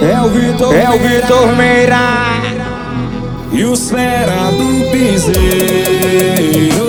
É o Vitor Meira e os fera do piseiro.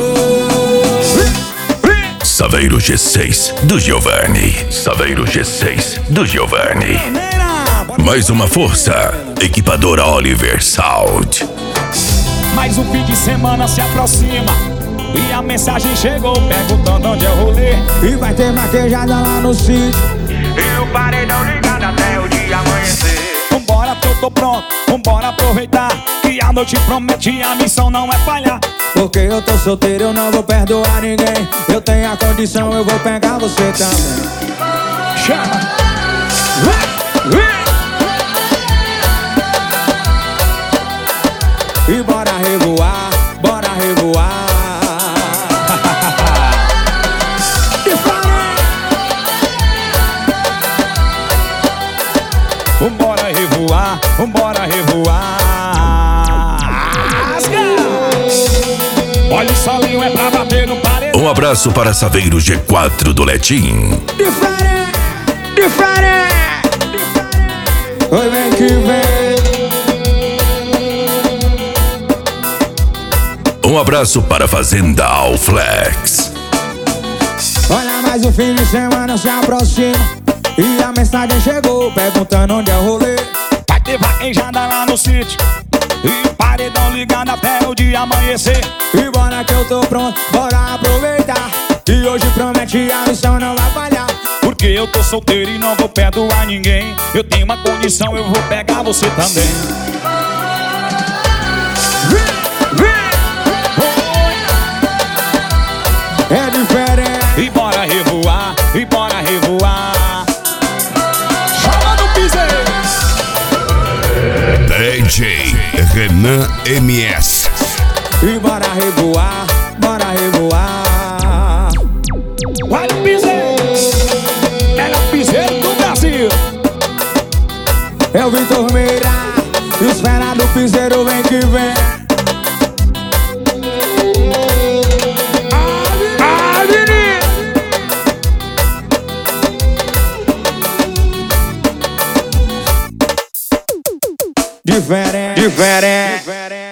Saveiro G6 do Giovanni. Saveiro G6 do Giovanni. Mais uma força. Equipadora Oliver Sound. Mais um fim de semana se aproxima e a mensagem chegou perguntando onde é o rolê. e vai ter maquejada lá no sítio. E o paredão ligado até o dia amanhecer. Vambora que eu tô pronto, vambora aproveitar que a noite promete e a missão não é falhar. Porque eu tô solteiro, eu não vou perdoar ninguém. Eu tenho a condição, eu vou pegar você também. Chama! E bora revoar, bora revoar. Vambora revoar, vambora revoar. Olha o solinho, é pra bater no paredão. Um abraço para Saveiro G4 do Letim. Diferente, diferente. Oi, vem que vem. Um abraço para a Fazenda Alflex. Olha, mais um fim de semana se aproxima e a mensagem chegou perguntando onde é o rolê. Vai ter vaquejada lá no sítio e o paredão ligado até o dia amanhecer. E bora que eu tô pronto, bora aproveitar. E hoje promete a missão não vai falhar. Porque eu tô solteiro e não vou perdoar ninguém. Eu tenho uma condição, eu vou pegar você também. É diferente. E bora revoar, e bora revoar. Chama no piseiro. DJ Renan MS. E bora revoar, bora revoar. Vai no piseiro. Melhor piseiro do Brasil. É o Vitor Meira e os fera do piseiro, vem que vem. Diferente, diferente.